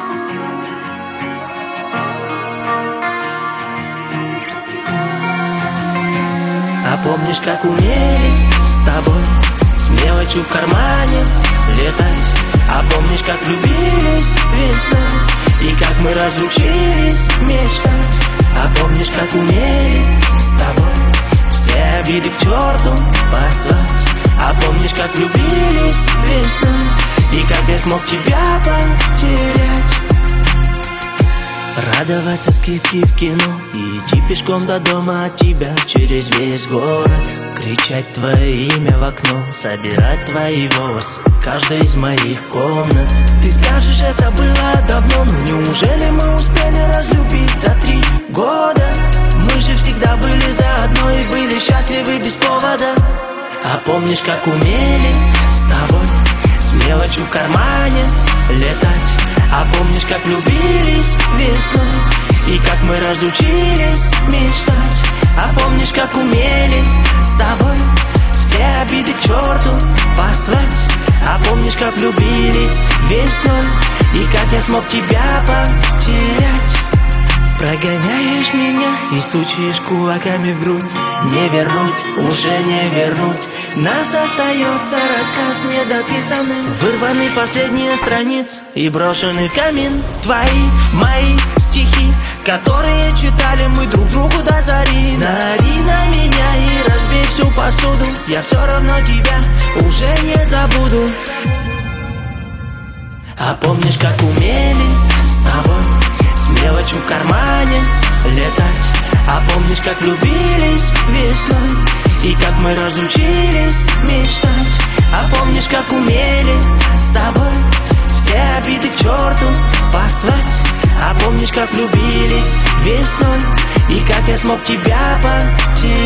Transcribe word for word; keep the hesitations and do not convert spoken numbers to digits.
А помнишь, как умели с тобой с мелочью в кармане летать? А помнишь, как влюбились весной и как мы разучились мечтать? А помнишь, как умели с тобой все обиды к черту послать? А помнишь, как влюбились весной и как я смог тебя потерять? Радоваться скидке в кино и идти пешком до дома от тебя через весь город. Кричать твое имя в окно, собирать твои волосы в каждой из моих комнат. Ты скажешь, это было давно, но неужели мы успели разлюбить за три года? Мы же всегда были заодно и были счастливы без повода. А помнишь, как умели с тобой с мелочью в кармане летать? А помнишь, как влюбились весной и как мы разучились мечтать? А помнишь, как умели с тобой все обиды к черту послать? А помнишь, как влюбились весной и как я смог тебя потерять? Прогоняешь меня и стучишь кулаками в грудь. Не вернуть, уже не вернуть. Нас остается рассказ недописанный, вырванный последние страниц и брошенный в камин. Твои, мои стихи, которые читали мы друг другу до зари. Наори на меня и разбей всю посуду, я все равно тебя уже не забуду. А помнишь, как умели с тобой с мелочью в кармане летать? А помнишь, как влюбились весной и как мы разучились мечтать? А помнишь, как умели с тобой все обиды к черту послать? А помнишь, как влюбились весной и как я смог тебя потерять?